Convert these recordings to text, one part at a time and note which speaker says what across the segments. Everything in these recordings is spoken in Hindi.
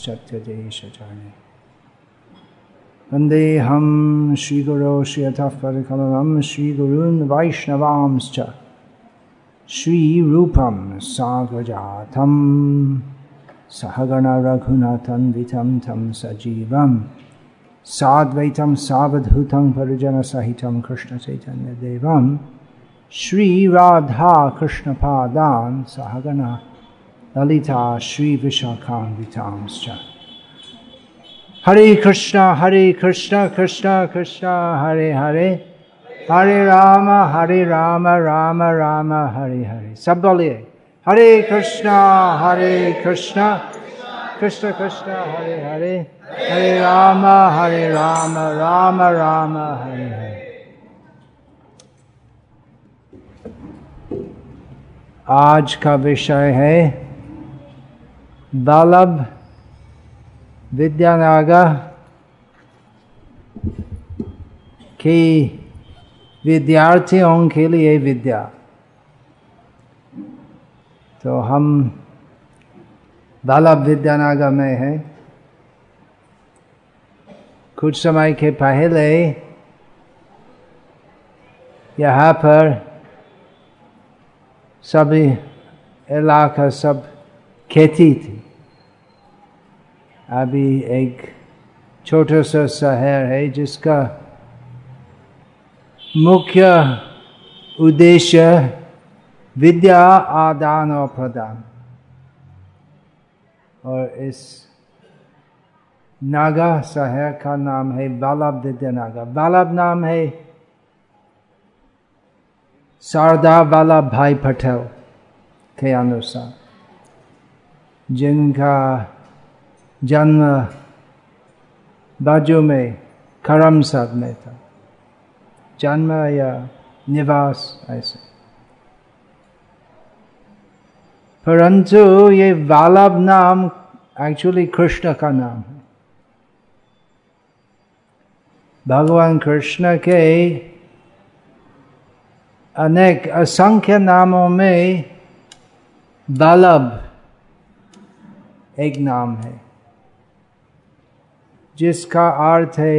Speaker 1: त्यजेशचारणे वन्देऽहं श्रीगुरो श्रीयतः परकमलं श्रीगुरून् वैष्णवांश्च श्रीरूपं साग्रजातं सहगण रघुनाथान्वितं तं सजीवं साद्वैतं सावधूतं परिजनसहितं कृष्णचैतन्यदेवं श्रीराधा कृष्णपादान् सहगण ललिता श्रीविशाखान्वितांश्च। हरे कृष्णा कृष्ण कृष्ण हरे हरे, हरे राम राम राम हरे हरे। सब बोलिए हरे कृष्णा कृष्ण कृष्ण हरे हरे, हरे राम राम राम हरे हरे। आज का विषय है वल्लभ विद्यानगर के विद्यार्थियों के लिए विद्या। तो हम वल्लभ विद्यानगर में हैं। कुछ समय के पहले यहाँ पर सभी इलाका सब खेती थी। अभी एक छोटा सा शहर है जिसका मुख्य उद्देश्य विद्या आदान और प्रदान, और इस नागा शहर का नाम है वल्लभ विद्यानगर। वल्लभ नाम है सरदार वल्लभ भाई पटेल के अनुसार, जिनका जन्म बाजू में करमसद में था। जन्म या निवास ऐसे। परंतु ये वल्लभ नाम एक्चुअली कृष्ण का नाम है। भगवान कृष्ण के अनेक असंख्य नामों में वल्लभ एक नाम है, जिसका अर्थ है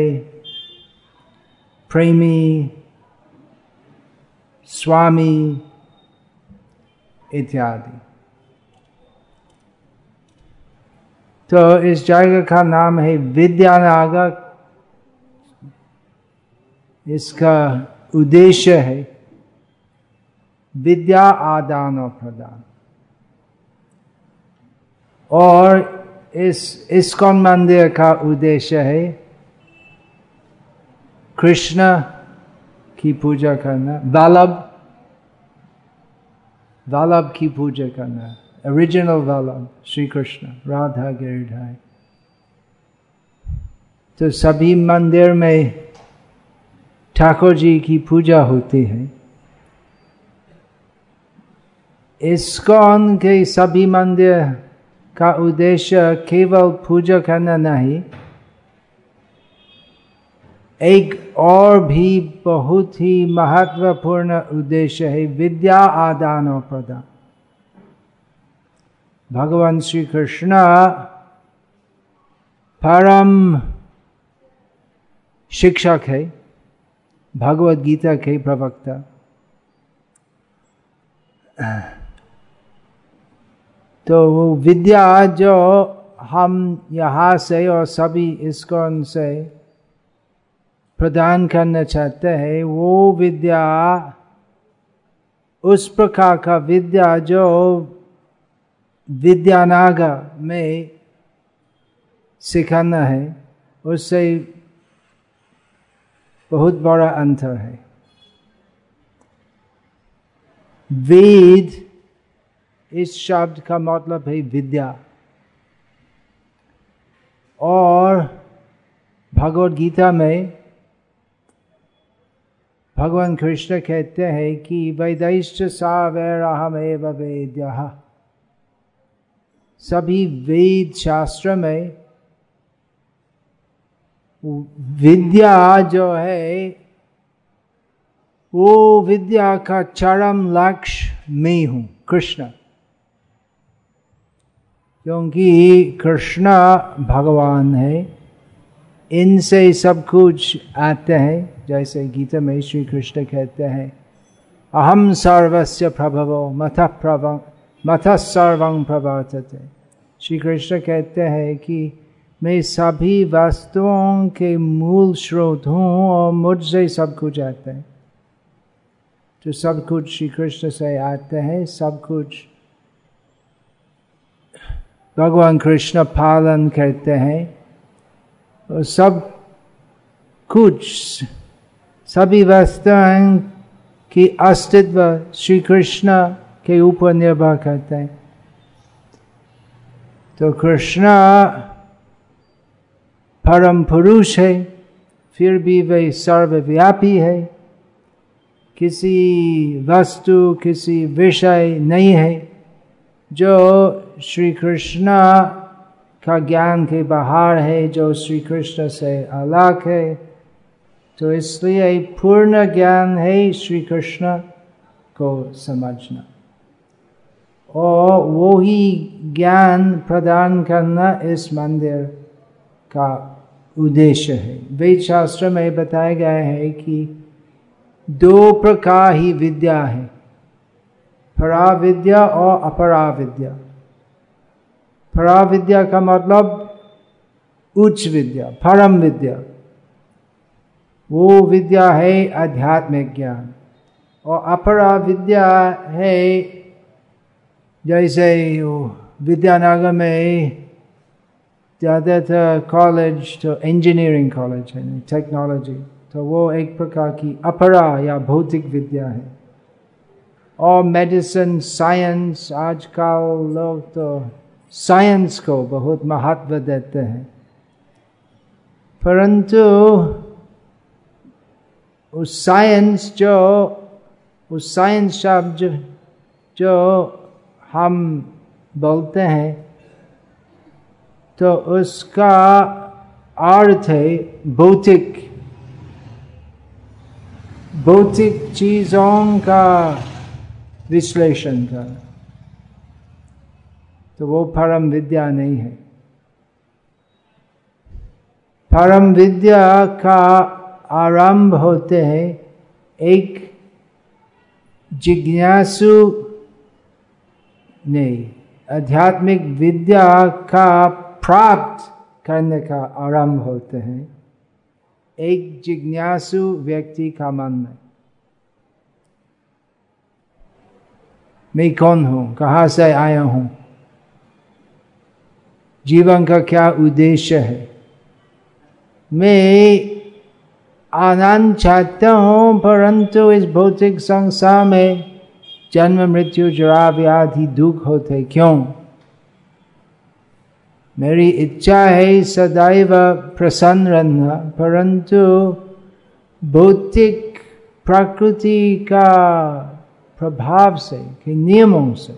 Speaker 1: प्रेमी, स्वामी इत्यादि। तो इस जगह का नाम है विद्यानगर। इसका उद्देश्य है विद्या आदान और प्रदान। और इस इस्कॉन मंदिर का उद्देश्य है कृष्ण की पूजा करना, वल्लभ की पूजा करना। ओरिजिनल वल्लभ श्री कृष्ण, राधा गिरिधर। तो सभी मंदिर में ठाकुर जी की पूजा होती है। इस्कॉन के सभी मंदिर का उद्देश्य केवल पूजा करना नहीं, एक और भी बहुत ही महत्वपूर्ण उद्देश्य है विद्या आदान और प्रदान। भगवान श्री कृष्ण परम शिक्षक है, भगवद गीता के प्रवक्ता। तो वो विद्या जो हम यहाँ से और सभी इस्कॉन से प्रदान करना चाहते हैं, वो विद्या उस प्रकार का विद्या जो विद्यानगर में सिखाना है, उससे बहुत बड़ा अंतर है। वेद इस शब्द का मतलब है विद्या, और भगवद गीता में भगवान कृष्ण कहते हैं कि वेदैश्च सावैरहमेव वेद्यः। सभी वेद शास्त्र में विद्या जो है वो विद्या का चरम लक्ष्य मैं हूं, कृष्ण। क्योंकि कृष्ण भगवान है, इनसे सब कुछ आते हैं। जैसे गीता में श्री कृष्ण कहते हैं, अहम सर्वस्य प्रभवो मतः सर्वं प्रवर्तते। श्री कृष्ण कहते हैं कि मैं सभी वस्तुओं के मूल स्रोत हूँ और मुझसे सब कुछ आता है। तो सब कुछ श्री कृष्ण से आते हैं, सब कुछ भगवान कृष्ण पालन करते हैं। और सब कुछ, सभी वस्तुओं की अस्तित्व श्री कृष्ण के ऊपर निर्भर करते हैं। तो कृष्ण परम पुरुष है, फिर भी वे सर्वव्यापी है। किसी वस्तु, किसी विषय नहीं है जो श्री कृष्ण का ज्ञान के बाहर है, जो श्री कृष्ण से अलग है। तो इसलिए पूर्ण ज्ञान है श्री कृष्ण को समझना, और वो ही ज्ञान प्रदान करना इस मंदिर का उद्देश्य है। वेद शास्त्र में बताया गया है कि 2 प्रकार ही विद्या है, परा विद्या और अपरा विद्या। परा विद्या का मतलब उच्च विद्या, परम विद्या। वो विद्या है आध्यात्मिक ज्ञान। और अपरा विद्या है, जैसे विद्यानगर में ज़्यादातर कॉलेज तो इंजीनियरिंग कॉलेज है, टेक्नोलॉजी, तो वो एक प्रकार की अपरा या भौतिक विद्या है। और मेडिसिन, साइंस, आजकल लोग तो साइंस को बहुत महत्व देते हैं, परंतु उस साइंस शब्द जो हम बोलते हैं, तो उसका अर्थ है भौतिक चीजों का विश्लेषण करना। तो वो परम विद्या नहीं है। परम विद्या का आरंभ होते हैं एक जिज्ञासु ने। आध्यात्मिक विद्या का प्राप्त करने का आरंभ होते हैं एक जिज्ञासु व्यक्ति का मन में। मैं कौन हूँ, कहाँ से आया हूँ, जीवन का क्या उद्देश्य है, मैं आनंद चाहता हूँ, परंतु इस भौतिक संसार में जन्म मृत्यु जरा व्याधि दुख होते क्यों? मेरी इच्छा है सदैव प्रसन्न रहना, परंतु भौतिक प्रकृति का प्रभाव से, के नियमों से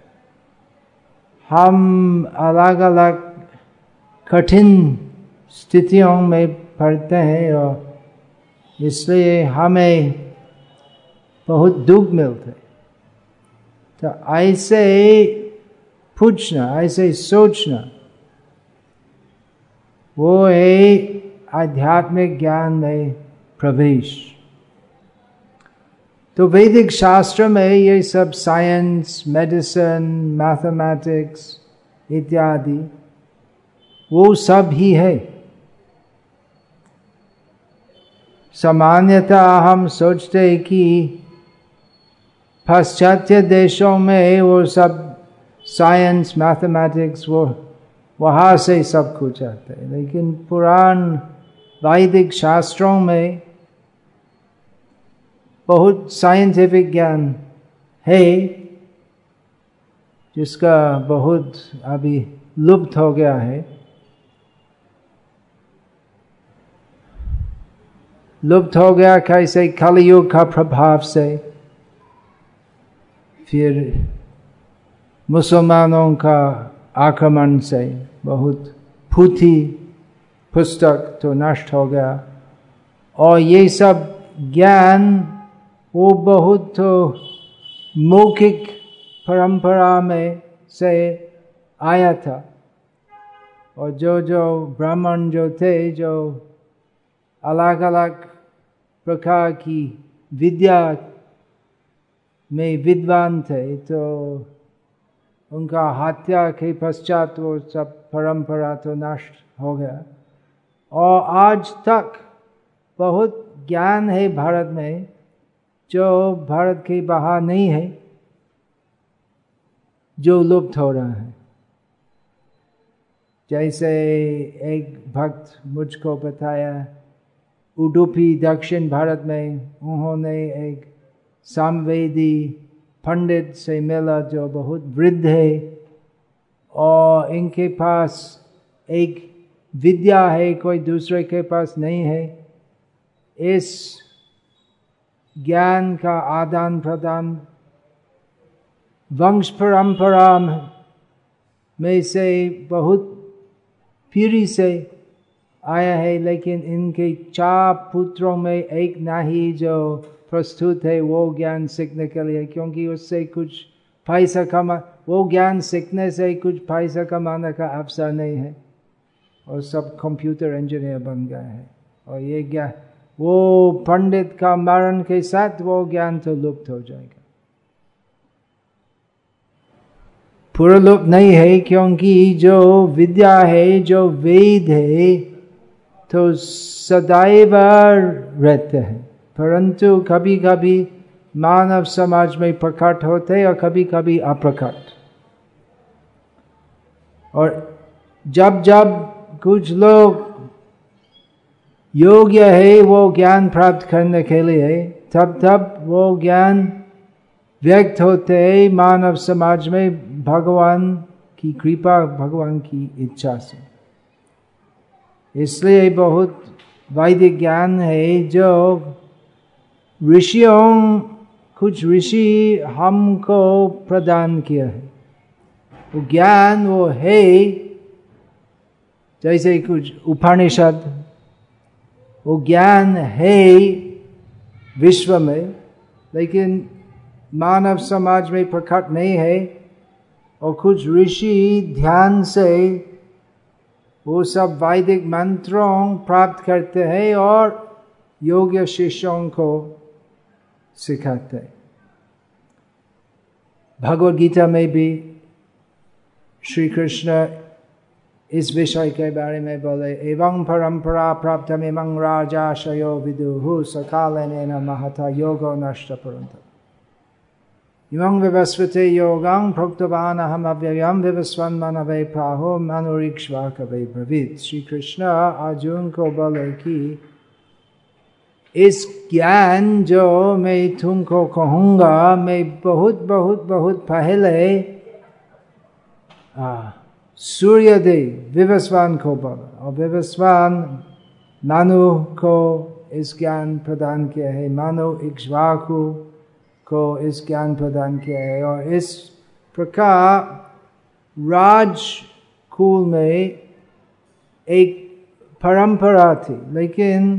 Speaker 1: हम अलग अलग कठिन स्थितियों में पड़ते हैं, और इसलिए हमें बहुत दुख मिलते। तो ऐसे पूछना, ऐसे सोचना, वो है आध्यात्मिक ज्ञान में प्रवेश। तो वैदिक शास्त्र में ये सब साइंस, मेडिसिन, मैथमेटिक्स इत्यादि वो सब ही है। सामान्यतः हम सोचते हैं कि पाश्चात्य देशों में वो सब साइंस, मैथमेटिक्स, वो वहाँ से सब कुछ आता है, लेकिन पुराण वैदिक शास्त्रों में बहुत साइंटिफिक ज्ञान है जिसका बहुत अभी लुप्त हो गया है। लुप्त हो गया कैसे? कलयुग का प्रभाव से, फिर मुसलमानों का आक्रमण से बहुत पुथी पुस्तक तो नष्ट हो गया, और ये सब ज्ञान वो बहुत तो मौखिक परंपरा में से आया था। और जो जो ब्राह्मण जो थे, जो अलग अलग प्रकार की विद्या में विद्वान थे, तो उनका हत्या के पश्चात वो सब परंपरा तो नष्ट हो गया। और आज तक बहुत ज्ञान है भारत में जो भारत के बाहर नहीं है, जो लुप्त हो रहा है। जैसे एक भक्त मुझको बताया, उडुपी दक्षिण भारत में उन्होंने एक सामवेदी पंडित से मिला जो बहुत वृद्ध है, और इनके पास एक विद्या है, कोई दूसरे के पास नहीं है। इस ज्ञान का आदान प्रदान वंश परंपरा में से बहुत पीढ़ी से आया है, लेकिन इनके 4 पुत्रों में एक नहीं जो प्रस्तुत है वो ज्ञान सीखने के लिए, क्योंकि उससे कुछ पैसा वो ज्ञान सीखने से कुछ पैसा कमाने का अवसर नहीं है, और सब कंप्यूटर इंजीनियर बन गए हैं। और ये ज्ञान, वो पंडित का मरण के साथ वो ज्ञान तो लुप्त हो जाएगा। पूरा लुप्त नहीं है, क्योंकि जो विद्या है, जो वेद है, तो सदैव रहते हैं, परंतु कभी कभी मानव समाज में प्रकट होते और कभी कभी अप्रकट। और जब जब कुछ लोग योग्य है वो ज्ञान प्राप्त करने के लिए, तब तब वो ज्ञान व्यक्त होते हैं मानव समाज में भगवान की कृपा, भगवान की इच्छा से। इसलिए बहुत वैदिक ज्ञान है जो ऋषियों, कुछ ऋषि हमको प्रदान किया है। वो ज्ञान वो है, जैसे कुछ उपनिषद, वो ज्ञान है विश्व में, लेकिन मानव समाज में प्रकट नहीं है। और कुछ ऋषि ध्यान से वो सब वैदिक मंत्रों प्राप्त करते हैं और योग्य शिष्यों को सिखाते हैं। भगवद गीता में भी श्री कृष्ण इस विषय के बारे में बोले, एवं परंपरा प्राप्तमिमं राजाशयो विदुः सकालेन महता योगो नष्ट परन्तप इमं विवस्वते योगां प्रोक्तवान् अहम् अव्ययं विवस्वन् मनवे प्राहो मनुरीक्ष्वाकवे ब्रवीत्। श्री कृष्ण अर्जुन को बोले कि इस ज्ञान जो मैं तुमको कहूँगा, मैं बहुत बहुत बहुत पहले सूर्यदेव विवस्वान को बोला, और विवस्वान मनु को इस ज्ञान प्रदान किया है, मनु इक्ष्वाकु को इस ज्ञान प्रदान किया है। और इस प्रकार राजकुल में एक परंपरा थी, लेकिन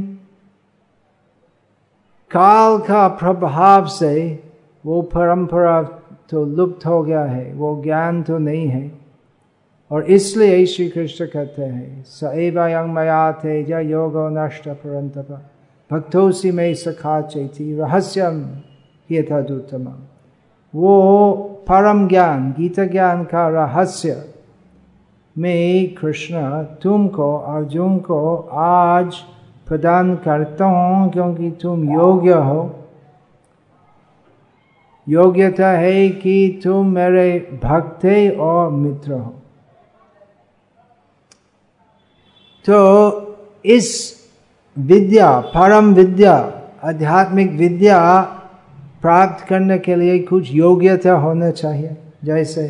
Speaker 1: काल का प्रभाव से वो परंपरा तो लुप्त हो गया है, वो ज्ञान तो नहीं है। और इसलिए श्री कृष्ण कहते हैं, स एवं मया तेज योगो नष्ट परन्तप भक्तोसी में सखा चेति रहस्यम यथादुत्तमम्। वो परम ज्ञान, गीता ज्ञान का रहस्य में कृष्ण तुमको, अर्जुन को आज प्रदान करता हूँ, क्योंकि तुम योग्य हो। योग्यता है कि तुम मेरे भक्त और मित्र हो। तो इस विद्या, परम विद्या, आध्यात्मिक विद्या प्राप्त करने के लिए कुछ योग्यता होना चाहिए। जैसे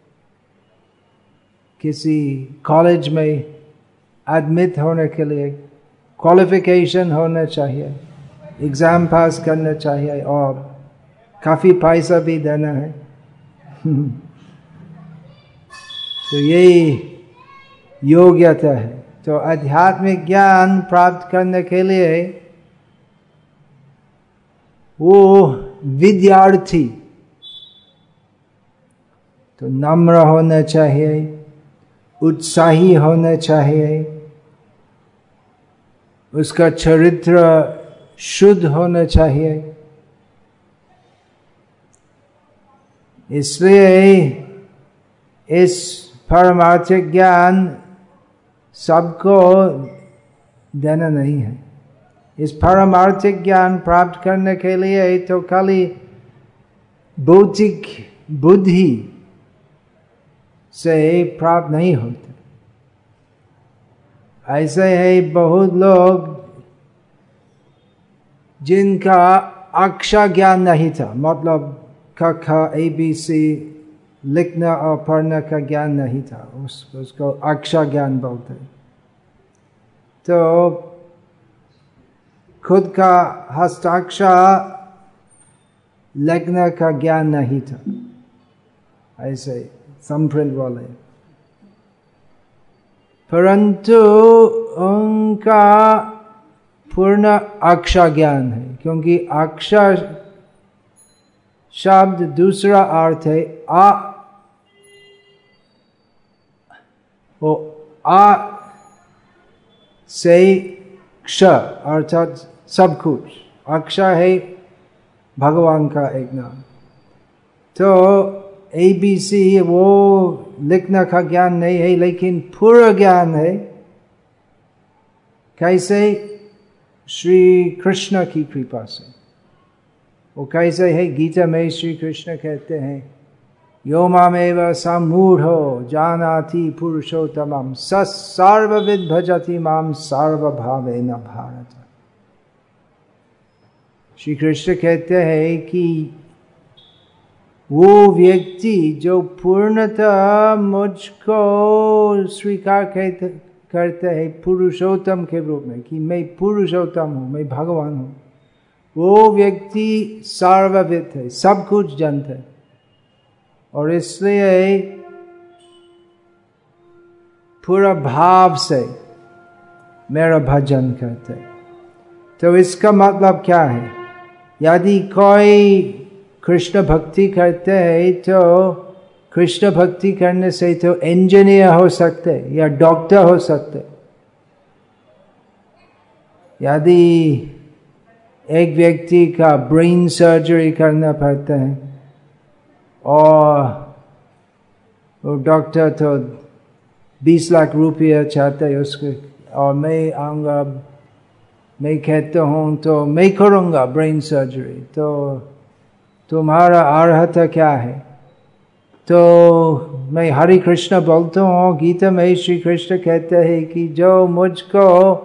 Speaker 1: किसी कॉलेज में एडमिट होने के लिए क्वालिफिकेशन होना चाहिए, एग्जाम पास करना चाहिए और काफी पैसा भी देना है। तो यही योग्यता है। तो आध्यात्मिक ज्ञान प्राप्त करने के लिए वो विद्यार्थी तो नम्र होना चाहिए, उत्साही होना चाहिए, उसका चरित्र शुद्ध होना चाहिए। इसलिए इस पारमार्थिक ज्ञान सबको देना नहीं है। इस पारमार्थिक ज्ञान प्राप्त करने के लिए तो खाली भौतिक बुद्धि से प्राप्त नहीं होते। ऐसे है बहुत लोग जिनका अक्षर ज्ञान नहीं था, मतलब क ख ABC लिखना और पढ़ने का ज्ञान नहीं था, उसको अक्षर ज्ञान बोलते। तो खुद का हस्ताक्षर लिखने का ज्ञान नहीं था, ऐसे संप्रिंट वाले। परंतु उनका पूर्ण अक्षर ज्ञान है, क्योंकि अक्षर शब्द दूसरा अर्थ है आ। वो आ से क्ष अर्थात सब कुछ। अक्षर है भगवान का एक नाम। तो ABC वो लिखने का ज्ञान नहीं है, लेकिन पूरा ज्ञान है। कैसे? श्री कृष्ण की कृपा से। वो कैसे है? गीता में श्री कृष्ण कहते हैं, यो मामेव सम्मूढ़ो जानाति पुरुषोत्तमं स सर्वविद् भजति मां सर्वभावेन भारत। श्री कृष्ण कहते हैं कि वो व्यक्ति जो पूर्णतः मुझको स्वीकार करते हैं पुरुषोत्तम के रूप में, कि मैं पुरुषोत्तम हूँ, मैं भगवान हूँ, वो व्यक्ति सर्वविद है, सब कुछ जानते है। और इसलिए पूरा भाव से मेरा भजन करते। तो इसका मतलब क्या है? यदि कोई कृष्ण भक्ति करते हैं तो कृष्ण भक्ति करने से तो इंजीनियर हो सकते या डॉक्टर हो सकते। यदि एक व्यक्ति का ब्रेन सर्जरी करना पड़ता है और वो डॉक्टर तो 20 लाख रुपया चाहते है उसके, और मैं आऊँगा, मैं कहता हूँ तो मैं करूँगा ब्रेन सर्जरी, तो तुम्हारा अर्हता क्या है? तो मैं हरे कृष्ण बोलता हूँ। गीता में श्री कृष्ण कहते हैं कि जो मुझको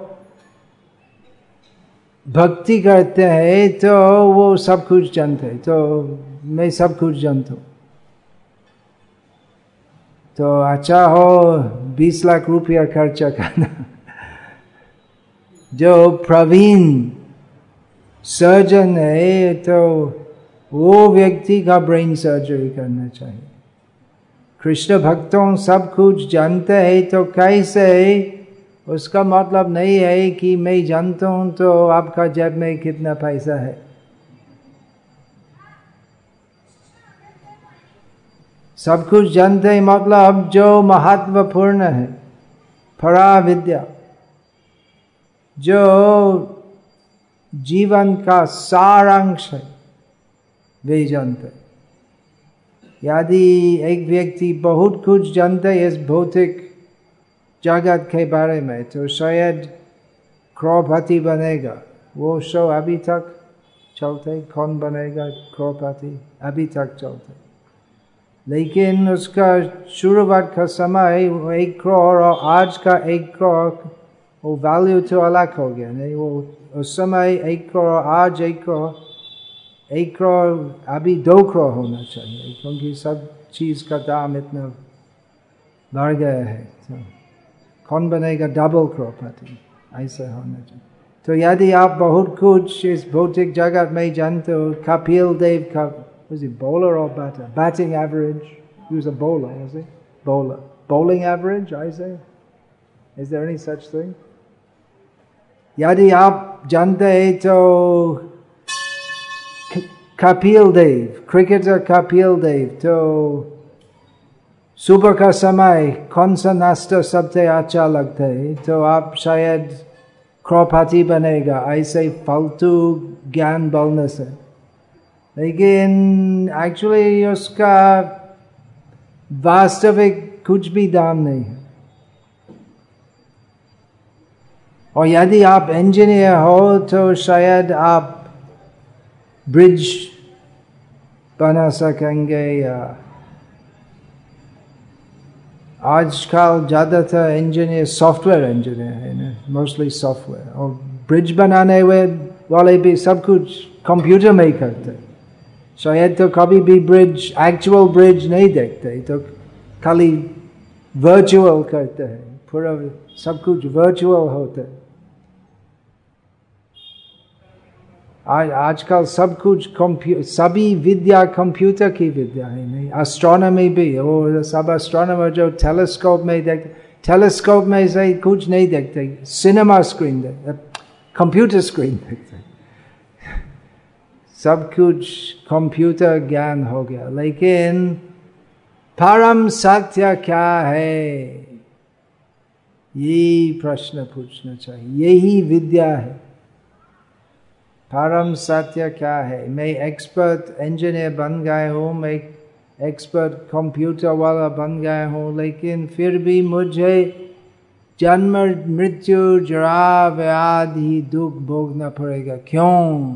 Speaker 1: भक्ति करते हैं तो वो सब कुछ जानते हैं, तो मैं सब कुछ जानता हूँ। तो अच्छा हो 20 लाख रुपया खर्चा करना। जो प्रवीण सर्जन है तो वो व्यक्ति का ब्रेन सर्जरी करना चाहिए। कृष्ण भक्तों सब कुछ जानते हैं तो कैसे? उसका मतलब नहीं है कि मैं जानता हूं तो आपका जेब में कितना पैसा है। सब कुछ जानते हैं मतलब जो महत्वपूर्ण है, परा विद्या, जो जीवन का सारांश है, वे जानते। यदि एक व्यक्ति बहुत कुछ जानते है इस भौतिक जगत के बारे में तो शायद करोड़पति बनेगा। वो शो अभी तक चलते, कौन बनेगा करोड़पति, अभी तक चलते। लेकिन उसका शुरुआत का समय 1 करोड़ और आज का 1 करोड़, वो वैल्यू तो अलग हो गया। नहीं, वो उस समय 1 करोड़, आज 1 करोड़, 1 करोड़ अभी 2 करोड़ होना चाहिए, क्योंकि सब चीज़ का दाम इतना बढ़ गया है। तो कौन बनेगा डबल करोड़पति? ऐसा होना चाहिए। तो यदि आप बहुत कुछ इस भौतिक जगत में जानते हो, कपिल देव का was he bowler or batter? Batting average. He was a bowler, was he? Bowler. Bowling average, I say. Is there any such thing? यदि आप जानते हैं तो कपिल देव, क्रिकेटर कपिल देव, तो सुबह का समय कौन सा नाश्ता सबसे अच्छा लगता है, तो आप शायद क्रोपाती बनेगा ऐसे फालतू ज्ञान बोलने से, लेकिन एक्चुअली उसका वास्तविक कुछ भी दाम नहीं है। और यदि आप इंजीनियर हो तो शायद आप ब्रिज बना सकेंगे, या आजकल ज़्यादातर इंजीनियर सॉफ्टवेयर इंजीनियर है ना, मोस्टली सॉफ्टवेयर, और ब्रिज बनाने वाले भी सब कुछ कंप्यूटर में ही करते। शायद तो कभी भी ब्रिज, एक्चुअल ब्रिज नहीं देखते, तो खाली वर्चुअल करते हैं, पूरा सब कुछ वर्चुअल होता है। आजकल सब कुछ सभी विद्या कंप्यूटर की विद्या है, नहीं एस्ट्रोनॉमी भी, और सब एस्ट्रोनॉमर जो टेलीस्कोप में देखते, टेलीस्कोप में से कुछ नहीं देखते, सिनेमा स्क्रीन देखते, कंप्यूटर स्क्रीन देखते, सब कुछ कंप्यूटर ज्ञान हो गया। लेकिन परम सत्य क्या है, यही प्रश्न पूछना चाहिए, यही विद्या है। परम सत्य क्या है? मैं एक्सपर्ट इंजीनियर बन गया हूँ, मैं एक्सपर्ट कंप्यूटर वाला बन गया हूँ, लेकिन फिर भी मुझे जन्म मृत्यु जरा व्याधि दुख भोगना पड़ेगा। क्यों?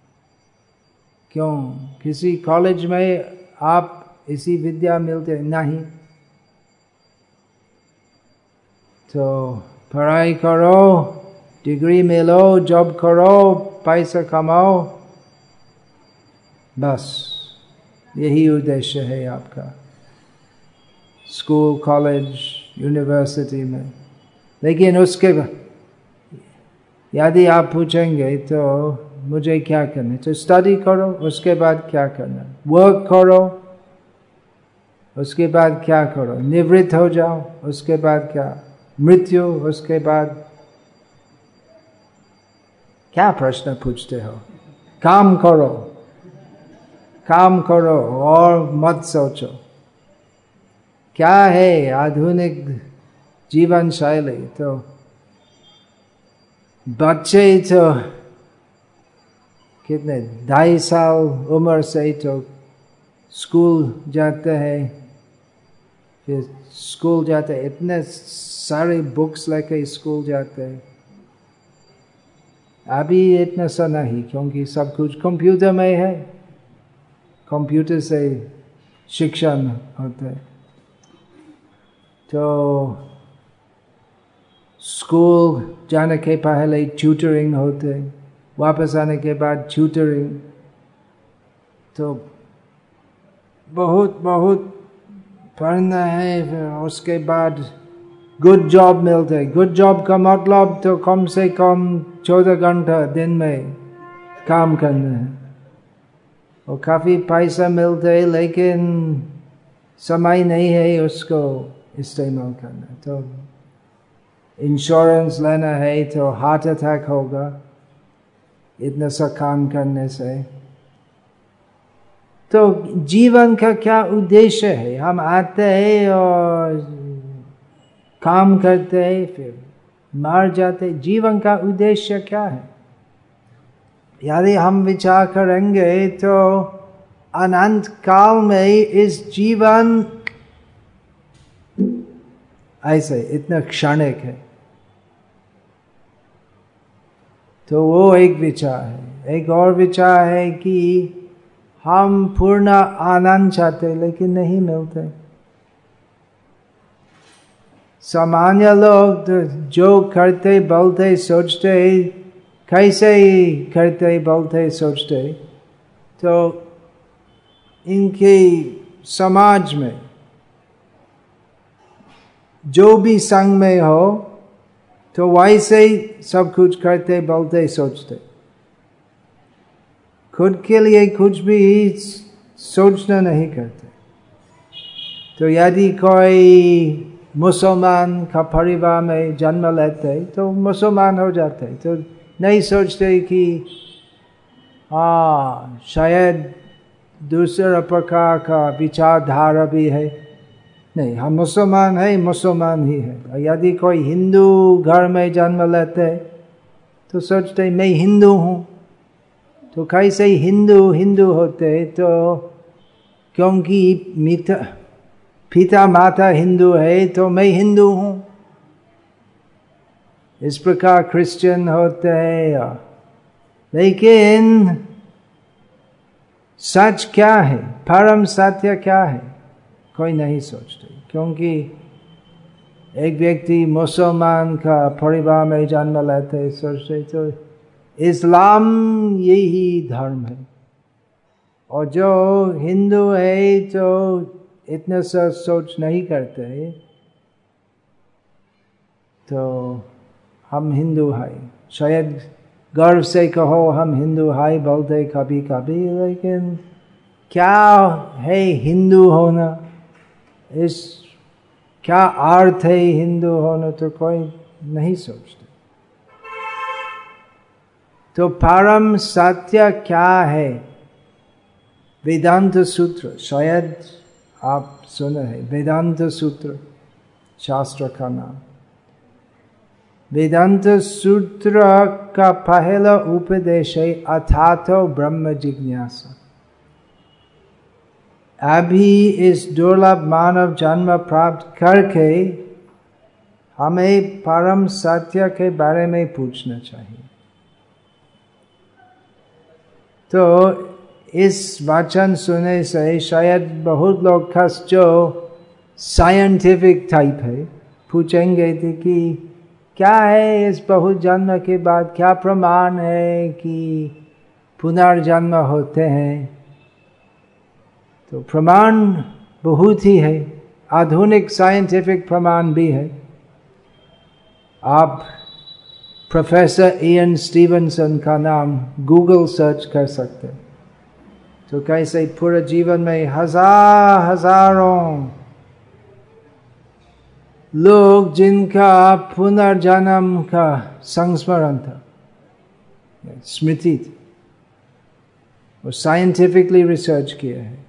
Speaker 1: किसी कॉलेज में आप इसी विद्या मिलते नहीं, तो पढ़ाई करो, डिग्री मिलो, जॉब करो, पैसा कमाओ, बस यही उद्देश्य है आपका स्कूल, कॉलेज, यूनिवर्सिटी में। लेकिन उसके बाद यदि आप पूछेंगे तो मुझे क्या करना, तो स्टडी करो, उसके बाद क्या करना, वर्क करो, उसके बाद क्या करो, निवृत्त हो जाओ, उसके बाद क्या, मृत्यु, उसके बाद क्या प्रश्न पूछते हो? काम करो और मत सोचो। क्या है आधुनिक जीवन शैली? तो बच्चे तो कितने 2.5 साल उम्र से तो स्कूल जाते हैं, फिर स्कूल जाते हैं, इतने सारे बुक्स लेके स्कूल जाते हैं। अभी इतना सा नहीं, क्योंकि सब कुछ कंप्यूटर में है, कंप्यूटर से शिक्षण होता है। तो स्कूल जाने के पहले ट्यूटरिंग होते, वापस आने के बाद ट्यूटरिंग, तो बहुत पढ़ना है। फिर उसके बाद गुड जॉब मिलते है। गुड जॉब का मतलब तो कम से कम 14 घंटा दिन में काम करना है, और काफ़ी पैसा मिलता है, लेकिन समय नहीं है उसको इस्तेमाल करना। तो इंश्योरेंस लेना है तो हार्ट अटैक होगा इतना सा काम करने से। तो जीवन का क्या उद्देश्य है? हम आते हैं और काम करते हैं, फिर मर जाते। जीवन का उद्देश्य क्या है? यदि हम विचार करेंगे तो अनंत काल में इस जीवन ऐसे इतना क्षणिक है। तो वो एक विचार है। एक और विचार है कि हम पूर्ण आनंद चाहते लेकिन नहीं मिलते। सामान्य लोग तो जो करते बोलते सोचते, कैसे करते बोलते सोचते, तो इनके समाज में जो भी संग में हो तो वैसे ही सब कुछ करते बोलते सोचते, खुद के लिए कुछ भी सोचना नहीं करते। तो यदि कोई मुसलमान का परिवार में जन्म लेते तो मुसलमान हो जाते, तो नहीं सोचते कि शायद दूसरा प्रकार का विचारधारा भी है, नहीं, हम मुसलमान है, मुसलमान ही है। यदि कोई हिंदू घर में जन्म लेते तो सोचते मैं हिंदू हूँ, तो कैसे हिंदू हिंदू होते? तो क्योंकि पिता माता हिंदू है तो मैं हिंदू हूँ। इस प्रकार क्रिश्चियन होते हैं। लेकिन सच क्या है, परम सत्य क्या है, कोई नहीं सोचते। क्योंकि एक व्यक्ति मुसलमान का परिवार में जन्म लेते सोचते तो इस्लाम यही धर्म है, और जो हिंदू है तो इतना सा सोच नहीं करते। तो हम हिंदू हैं, शायद गर्व से कहो हम हिंदू हैं बोलते कभी कभी, लेकिन क्या है हिंदू होना, इस क्या अर्थ है हिंदू होना, तो कोई नहीं सोचते। तो परम सत्य क्या है? वेदांत सूत्र, शायद आप सुने हैं वेदांत सूत्र, शास्त्र का नाम। वेदांत सूत्र का पहला उपदेश है अथातो ब्रह्म जिज्ञासा। अभी इस दुर्लभ मानव जन्म प्राप्त करके हमें परम सत्य के बारे में पूछना चाहिए। तो इस वचन सुने से शायद बहुत लोग खास जो साइंटिफिक टाइप है पूछेंगे थे कि क्या है इस बहुत जन्म के बाद क्या प्रमाण है कि पुनर्जन्म होते हैं? तो प्रमाण बहुत ही है, आधुनिक साइंटिफिक प्रमाण भी है। आप प्रोफेसर इयन स्टीवनसन का नाम गूगल सर्च कर सकते, तो कैसे पूरे जीवन में हजारों लोग जिनका पुनर्जन्म का संस्मरण था, स्मृति थी, और साइंटिफिकली रिसर्च किया है।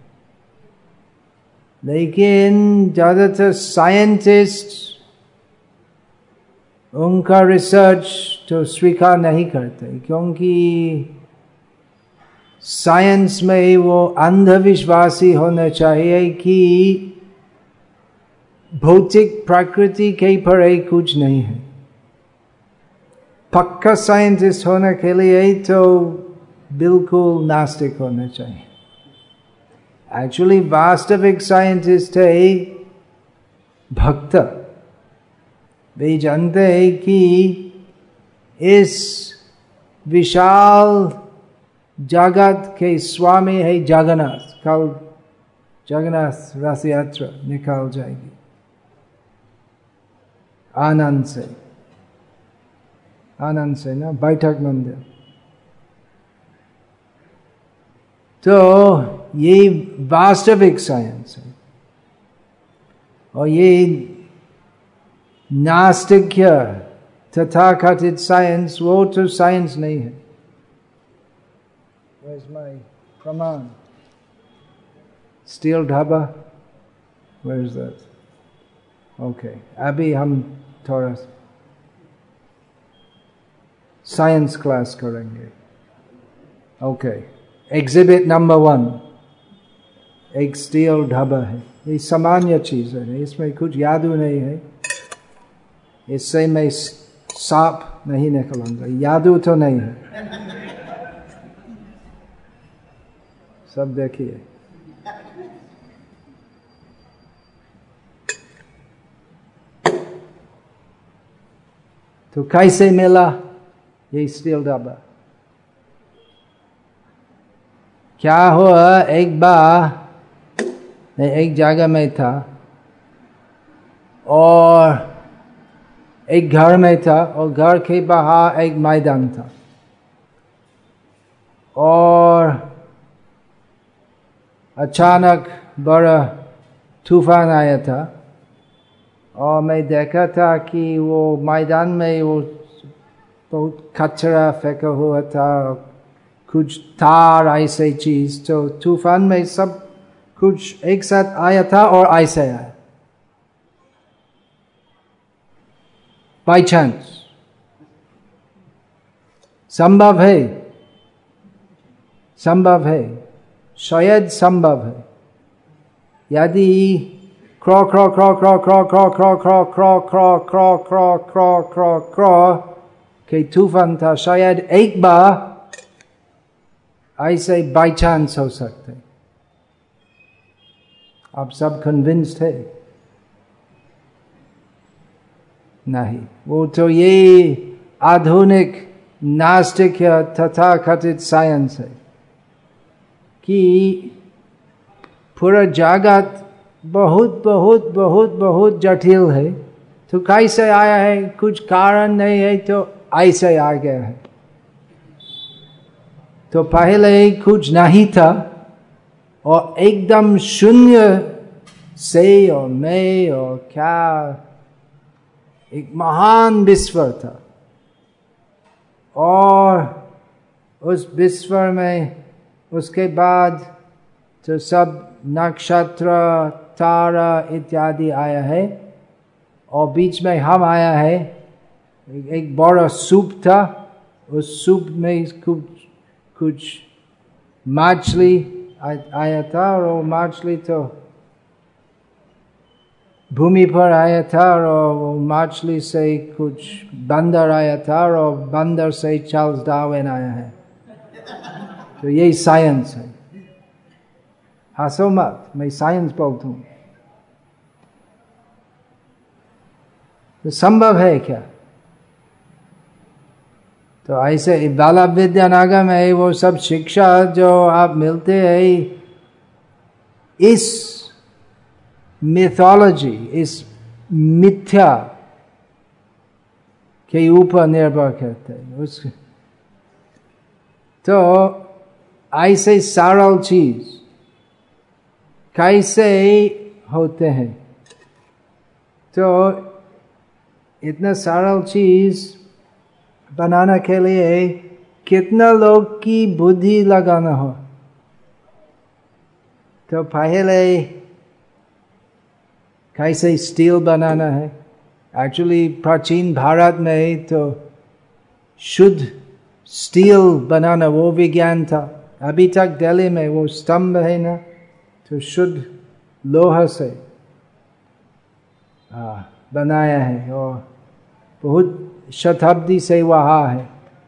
Speaker 1: लेकिन ज्यादातर साइंटिस्ट उनका रिसर्च तो स्वीकार नहीं करते, क्योंकि साइंस में वो अंधविश्वासी होना चाहिए कि भौतिक प्रकृति के परे कुछ नहीं है। पक्का साइंटिस्ट होने के लिए तो बिल्कुल नास्तिक होना चाहिए। एक्चुअली वास्तविक साइंटिस्ट है भक्त। वे जानते हैं कि इस विशाल जगत के स्वामी है जगन्नाथ। कल जगन्नाथ रथ यात्रा निकाल जाएगी आनंद से ना, बैठक मंदिर। तो ये वास्तविक साइंस है, और ये नास्तिक तथा कथित साइंस, वो तो साइंस नहीं है। Where's my praman? Steel dhaba? Where is that? Okay. अभी हम थोड़ा साइंस क्लास करेंगे। Okay. Exhibit number 1 एक स्टील ढाबा है। ये सामान्य चीज है, इसमें कुछ जादू नहीं है। इससे मैं सांप नहीं निकलूंगा, जादू तो नहीं है। सब देखिए। तो कैसे मिला ये स्टील ढाबा? क्या हुआ, एक बार एक जगह में था और एक घर में था, और घर के बाहर एक मैदान था, और अचानक बड़ा तूफान आया था। और मैं देखा था कि वो मैदान में वो बहुत कचरा फेंका हुआ था, कुछ तार ऐसे चीज। तो तूफान में सब कुछ एक साथ आया था और ऐसे आया, बाय चांस संभव है, संभव है, शायद संभव है। यदि क्रॉ क्रॉ क्रॉ क्रॉ क्रॉ क्रॉ क्रॉ क्रॉ क्रॉ क्रॉ क्रॉ क्रॉ क्रॉ क्रॉ क्रॉ के तूफान था, शायद एक बार ऐसे बाय चांस हो सकते। आप सब कन्विंस्ड है? नहीं, वो तो ये आधुनिक नास्तिक या तथा कथित साइंस है कि पूरा जगत बहुत बहुत बहुत बहुत जटिल है, तो कैसे आया है, कुछ कारण नहीं है तो ऐसे आ गया है। तो पहले कुछ नहीं था और एकदम शून्य से और मैं और क्या एक महान विश्व था, और उस विश्व में उसके बाद तो सब नक्षत्र तारा इत्यादि आया है, और बीच में हम आया है। एक बड़ा सूप था, उस सूप में कुछ मछली आया था, और वो मछली तो भूमि पर आया था, और वो मछली से कुछ बंदर आया था, और बंदर से चार्ल्स डार्विन आया है। तो यही साइंस है। हंसो मत, मैं साइंस बोलता हूँ। तो संभव है क्या? तो ऐसे बाला विद्यानगर में वो सब शिक्षा जो आप मिलते हैं, इस मिथोलॉजी, इस मिथ्या के ऊपर निर्भर करते हैं। तो ऐसे सरल चीज कैसे होते हैं? तो इतना सरल चीज बनाने के लिए कितना लोग की बुद्धि लगाना हो। तो पहले कैसे स्टील बनाना है? एक्चुअली प्राचीन भारत में तो शुद्ध स्टील बनाना वो विज्ञान था। अभी तक दिल्ली में वो स्तंभ है ना, तो शुद्ध लोहा से बनाया है, और बहुत शताब्दी से वहाँ है।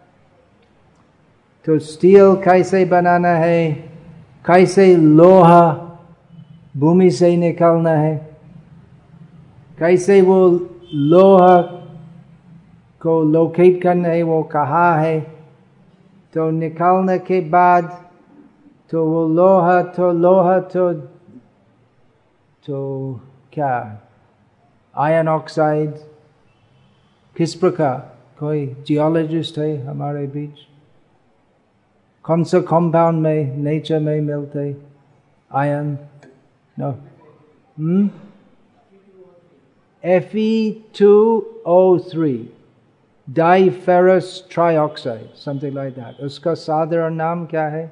Speaker 1: तो स्टील कैसे बनाना है, कैसे लोहा भूमि से निकालना है, कैसे वो लोहा को लोकेट करना है, वो कहाँ है। तो निकालने के बाद तो वो लोहा तो क्या आयरन ऑक्साइड, किस प्रकार? कोई जियोलॉजिस्ट है हमारे बीच? कौन सा कंपाउंड में नेचर में मिलते iron? No, Fe2O3 diferrous trioxide, something like that. उसका साधारण नाम क्या है?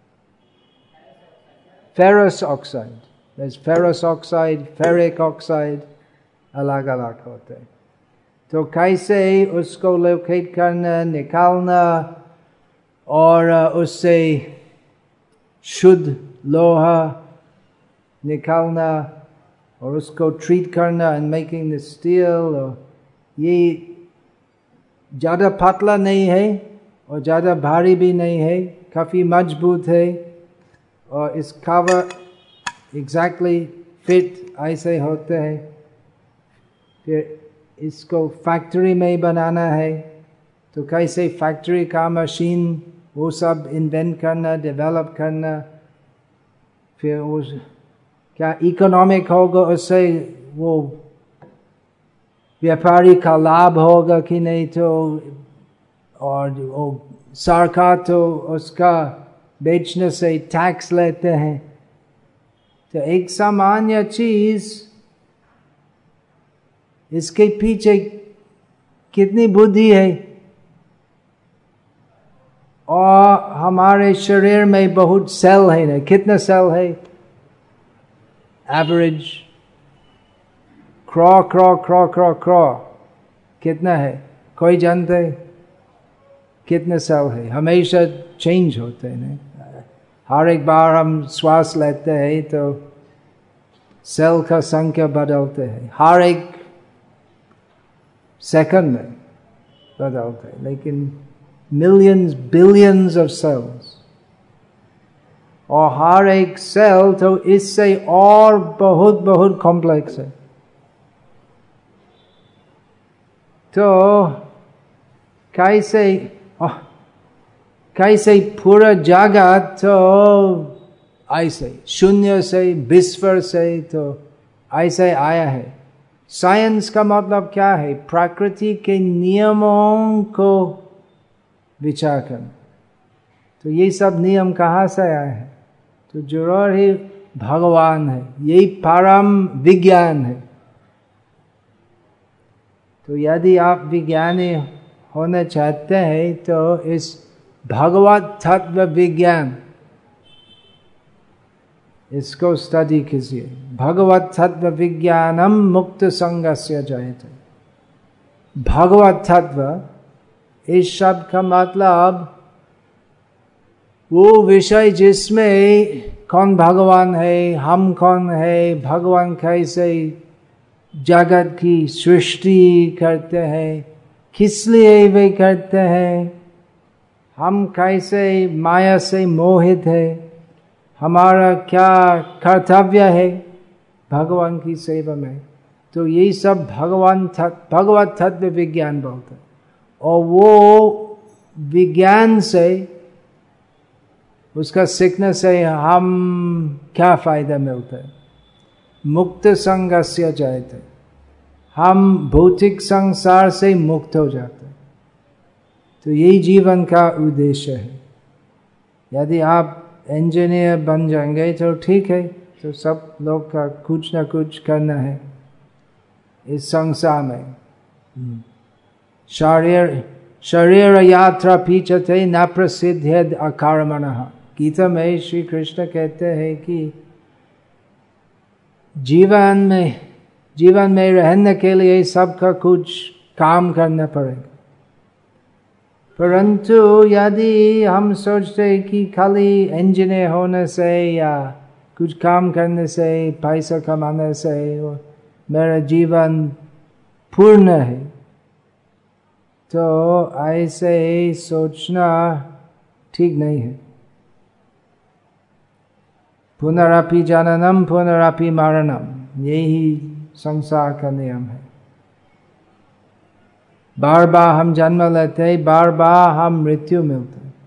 Speaker 1: Ferrous oxide. There's ferrous oxide, ferric oxide, अलग अलग होते हैं। तो कैसे उसको लोकेट करना, निकालना, और उससे शुद्ध लोहा निकालना, और उसको ट्रीट करना एंड मेकिंग द स्टील। ये ज़्यादा पतला नहीं है और ज़्यादा भारी भी नहीं है, काफ़ी मजबूत है, और इस कवर एग्जैक्टली फिट ऐसे होते हैं। फिर इसको फैक्ट्री में बनाना है, तो कैसे फैक्ट्री का मशीन वो सब इन्वेंट करना, डेवलप करना, फिर उस क्या इकोनॉमिक होगा उससे, वो व्यापारी का लाभ होगा कि नहीं, तो और वो सरकार तो उसका बेचने से टैक्स लेते हैं। तो एक सामान्य चीज, इसके पीछे कितनी बुद्धि है। और हमारे शरीर में बहुत सेल है ना, कितने सेल है? एवरेज क्रॉ क्रॉ क्रॉ क्रॉ क्रॉ कितना है? कोई जानते है कितने सेल है? हमेशा चेंज होते हैं नहीं? हर एक बार हम श्वास लेते हैं तो सेल का संख्या बदलते हैं, हर एक सेकंड में बदलते हैं, लेकिन मिलियंस बिलियंस ऑफ सेल्स, और हर एक सेल तो इससे और बहुत बहुत कॉम्प्लेक्स है। तो कैसे पूरा जगत तो ऐसे शून्य से विस्फोट से तो ऐसे आया है। साइंस का मतलब क्या है? प्रकृति के नियमों को विचार करना। तो ये सब नियम कहाँ से आए हैं? तो जरूर ही भगवान है, यही परम विज्ञान है। तो यदि आप विज्ञानी होना चाहते हैं तो इस भगवत तत्व विज्ञान इसको स्टडी कीजिए। भगवत तत्व विज्ञानम मुक्त संगस्य जयते। भगवत तत्व इस शब्द का मतलब वो विषय जिसमें कौन भगवान है, हम कौन है, भगवान कैसे जगत की सृष्टि करते हैं, किस लिए वे करते हैं, हम कैसे माया से मोहित है, हमारा क्या कर्तव्य है भगवान की सेवा में। तो यही सब भगवत तत्व विज्ञान बोलते हैं। और वो विज्ञान से, उसका सीखने से हम क्या फायदा मिलता है? मुक्त संगस्य जायते, हम भौतिक संसार से मुक्त हो जाते हैं। तो यही जीवन का उद्देश्य है। यदि आप इंजीनियर बन जाएंगे तो ठीक है, तो सब लोग का कुछ ना कुछ करना है इस संसार में। शरीर यात्रा पीछते न प्रसिद्ध अकर्मणः। गीता में श्री कृष्ण कहते हैं कि जीवन में रहने के लिए सबका कुछ काम करना पड़ेगा, परंतु यदि हम सोचते हैं कि खाली इंजीनियर होने से या कुछ काम करने से, पैसा कमाने से मेरा जीवन पूर्ण है, तो ऐसे सोचना ठीक नहीं है। पुनरपि जननम पुनरपि मरणम, यही संसार का नियम है। बार बार हम जन्म लेते हैं, बार बार हम मृत्यु मिलते हैं।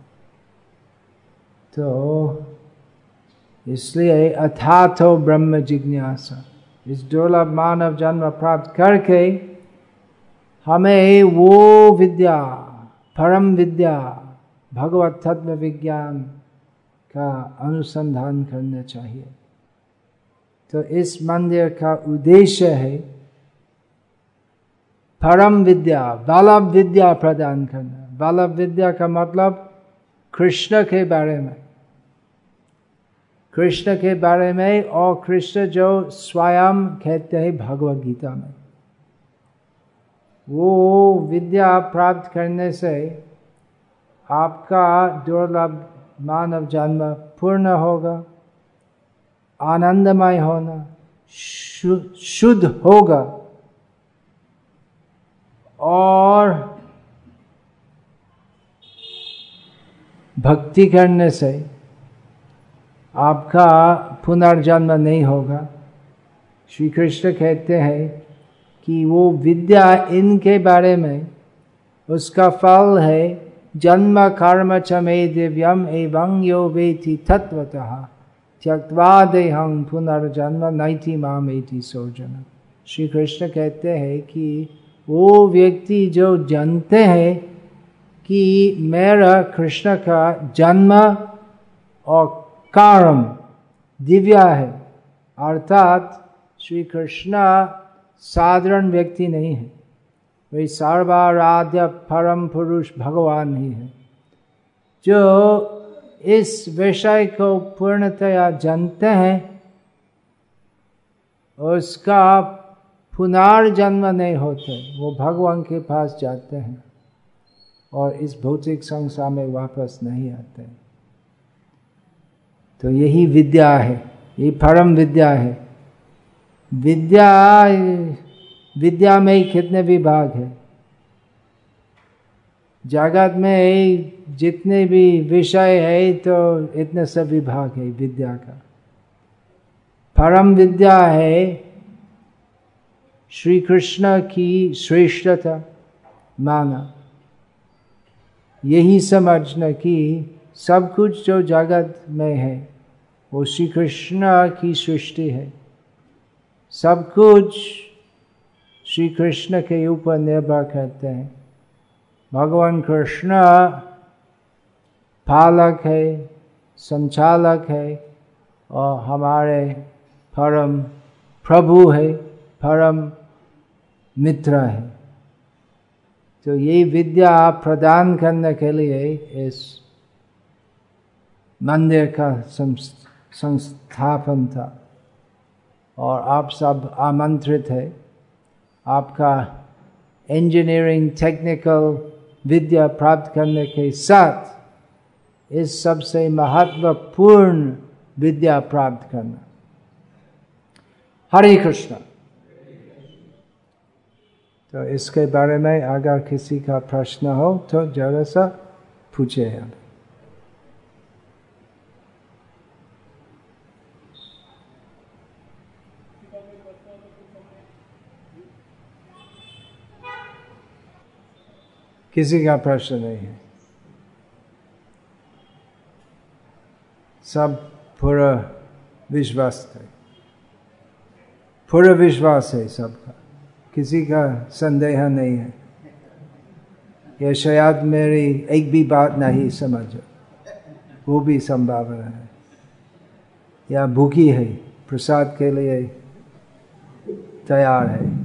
Speaker 1: तो इसलिए अथातो ब्रह्म जिज्ञासा, इस दुर्लभ मानव जन्म प्राप्त करके हमें वो विद्या, परम विद्या, भगवत तत्व विज्ञान का अनुसंधान करना चाहिए। तो इस मंदिर का उद्देश्य है परम विद्या, वल्लभ विद्या प्रदान करना। वल्लभ विद्या का मतलब कृष्ण के बारे में, कृष्ण के बारे में, और कृष्ण जो स्वयं कहते हैं भगवद गीता में। वो विद्या प्राप्त करने से आपका दुर्लभ मानव जन्म पूर्ण होगा, आनंदमय होना, शुद्ध होगा, और भक्ति करने से आपका पुनर्जन्म नहीं होगा। श्री कृष्ण कहते हैं कि वो विद्या इनके बारे में, उसका फल है जन्म कर्म च मे दिव्यम एवं यो वेति तत्वतः त्यक्त्वा देहं पुनर्जन्म नैति मामेति सोजन। श्री कृष्ण कहते हैं कि वो व्यक्ति जो जानते हैं कि मेरा कृष्ण का जन्म और कर्म दिव्य है, अर्थात श्री कृष्ण साधारण व्यक्ति नहीं है, वे सर्वाराध्य परम पुरुष भगवान ही है। जो इस विषय को पूर्णतया जानते हैं, उसका पुनर्जन्म नहीं होते, वो भगवान के पास जाते हैं और इस भौतिक संसार में वापस नहीं आते। तो यही विद्या है, ये परम विद्या है। विद्या में कितने विभाग है? जगत में जितने भी विषय है तो इतने सब विभाग है विद्या का। परम विद्या है श्री कृष्ण की श्रेष्ठता माना, यही समझना कि सब कुछ जो जगत में है वो श्री कृष्ण की सृष्टि है, सब कुछ श्री कृष्ण के ऊपर निर्भर करते हैं। भगवान कृष्ण पालक है, संचालक है और हमारे परम प्रभु है, परम मित्र है। तो ये विद्या प्रदान करने के लिए इस मंदिर का संस्थापन था और आप सब आमंत्रित है। आपका इंजीनियरिंग टेक्निकल विद्या प्राप्त करने के साथ इस सबसे महत्वपूर्ण विद्या प्राप्त करना। हरे कृष्ण। तो इसके बारे में अगर किसी का प्रश्न हो तो जरा सा पूछे। किसी का प्रश्न नहीं है, सब पूरा विश्वास है, पूरा विश्वास है सबका, किसी का संदेह नहीं है। या शायद मेरी एक भी बात नहीं समझो, वो भी संभावना है। या भूखी है, प्रसाद के लिए तैयार है।